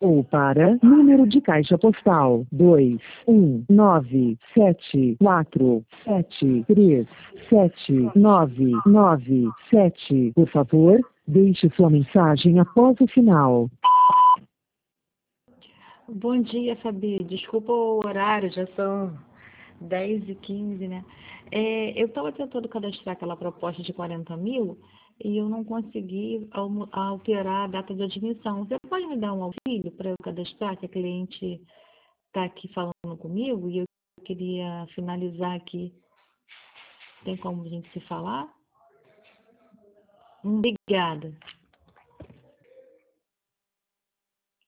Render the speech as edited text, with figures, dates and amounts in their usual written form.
ou para número de caixa postal 21974737997. Por favor, deixe sua mensagem após o sinal. Bom dia, Fabi. Desculpa o horário, já são 10h15, né? Eu estava tentando cadastrar aquela proposta de 40 mil e eu não consegui alterar a data de admissão. Você pode me dar um auxílio para eu cadastrar, que a cliente está aqui falando comigo e eu queria finalizar aqui. Tem como a gente se falar? Obrigada.